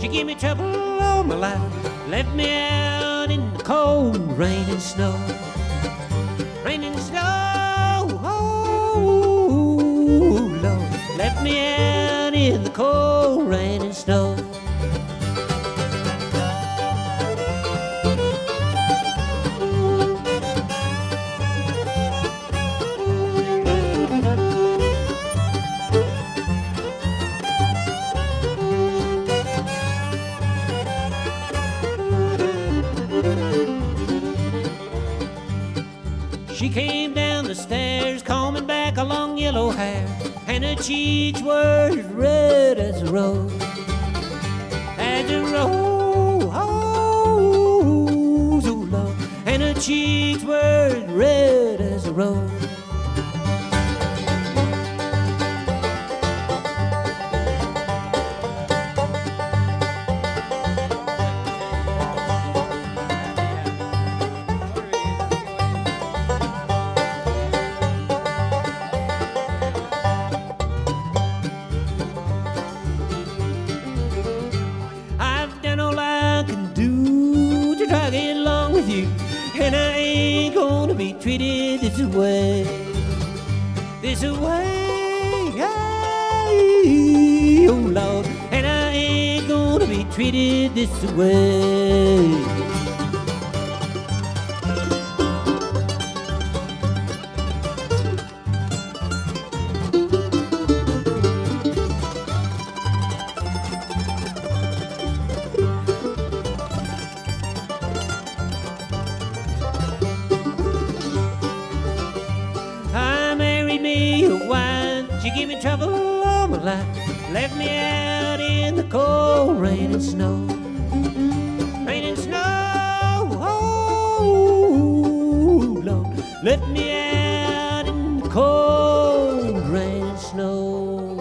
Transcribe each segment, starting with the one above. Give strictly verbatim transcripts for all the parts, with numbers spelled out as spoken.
She gave me trouble all my life, left me out in the cold, rain and snow. Rain and snow, oh, Lord, left me out in the cold, rain and snow. She came down the stairs, combing back a long yellow hair, and her cheeks were as red as a rose, as a rose, oh Lord, and her cheeks were as red as a rose. And I ain't gonna be treated this way, this way, oh Lord. And I ain't gonna be treated this way. She gave me trouble all my life, left me out in the cold, rain and snow. Rain and snow, oh Lord, left me out in the cold, rain and snow.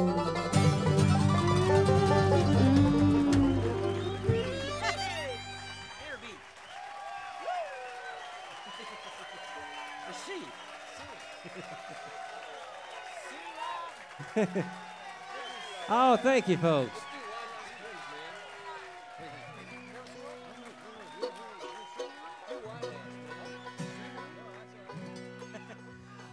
Oh, thank you, folks.